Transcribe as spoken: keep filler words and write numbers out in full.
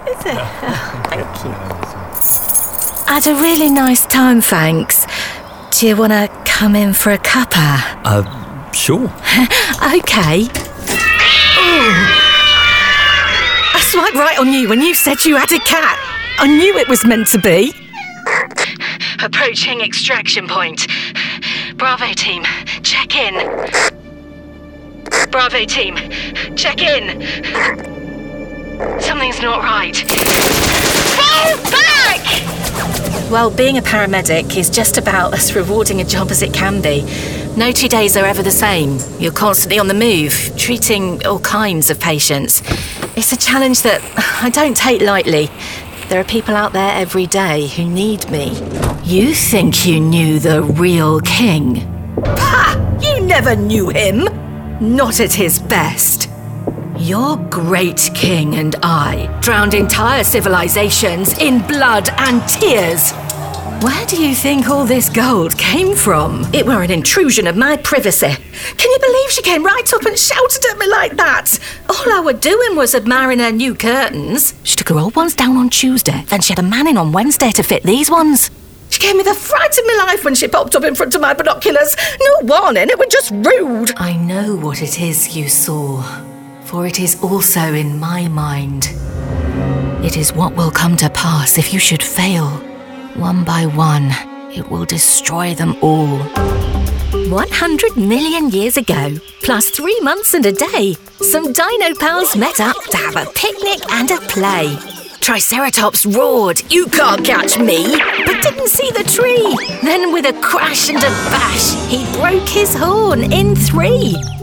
Is it? Oh, thank you. I had a really nice time, thanks. Do you want to come in for a cuppa? Uh, sure. OK. Ooh. I swiped right on you when you said you had a cat. I knew it was meant to be. Approaching extraction point. Bravo team, check in. Bravo team, check in. Something's not right. Fall back! Well, being a paramedic is just about as rewarding a job as it can be. No two days are ever the same. You're constantly on the move, treating all kinds of patients. It's a challenge that I don't take lightly. There are people out there every day who need me. You think you knew the real king? Ha! You never knew him! Not at his best. Your great king and I drowned entire civilizations in blood and tears. Where do you think all this gold came from? It were an intrusion of my privacy. Can you believe she came right up and shouted at me like that? All I were doing was admiring her new curtains. She took her old ones down on Tuesday, then she had a man in on Wednesday to fit these ones. She gave me the fright of my life when she popped up in front of my binoculars. No warning, it was just rude. I know what it is you saw, for it is also in my mind. It is what will come to pass if you should fail. One by one, it will destroy them all. one hundred million years ago, plus three months and a day, some dino pals met up to have a picnic and a play. Triceratops roared, "You can't catch me," but didn't see the tree. Then with a crash and a bash, he broke his horn in three.